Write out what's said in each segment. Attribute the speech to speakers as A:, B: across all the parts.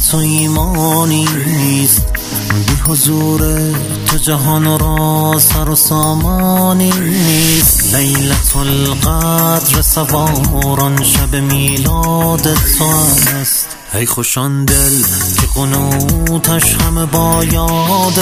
A: تو ایمانی نیست، بی حضور تو جهان را سر و سامانی نیست. لیلة القدر سواران شب میلاد تو است، ای خوشان دل که قنوتش همه با یاد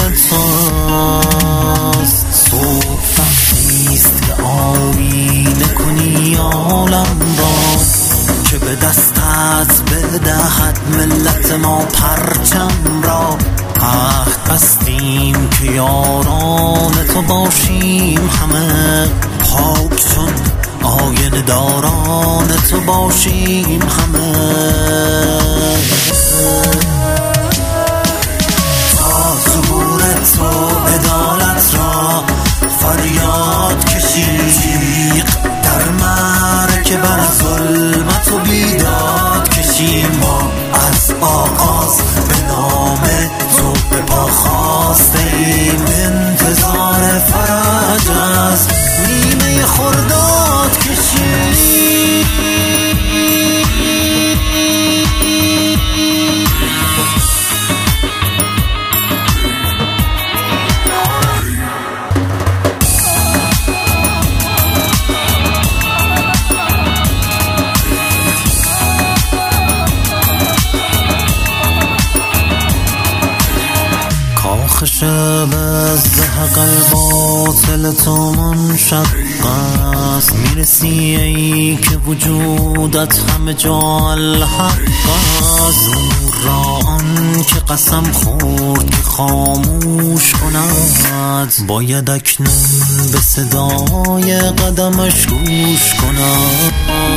A: توست. صبح وقتیست که آیینه کنی عالم را، که به دستت بدهد ملت ما پرچم را. عهد بستیم که یاران تو باشیم همه، پاک چون آینه داران تو باشیم همه. تا ظهور تو عدالت را فریاد کشیم، در معرکه بر ظلمت و بیداد کشیم. ما از آغاز به نام تو به پا خاسته ایم، انتظار فرج از نیمه خرداد کشیم. شب از زهق الباطل تو منشق است، میرسی ای که وجودت همه جا الحق است. زور را آن که قسم خورد که خاموش کند، باید اکنون به صدای قدمش گوش کند.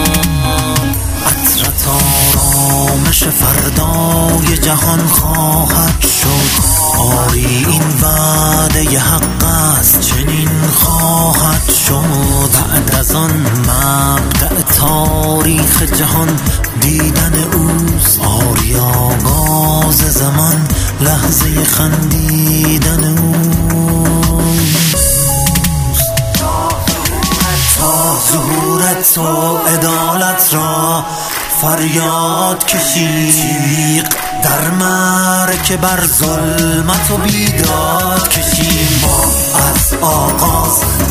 A: عطرت آرامش فردای جهان خواهد شد، آری این وعده حق است چنین خواهد شد. بعد از آن مبدأ تاریخ جهان دیدن اوست، آری آغاز زمان لحظه خندیدن اوست. تا ظهور تو عدالت را فریاد کشیم، در معرکه بر ظلمت و بیداد کشیم. ما از آغاز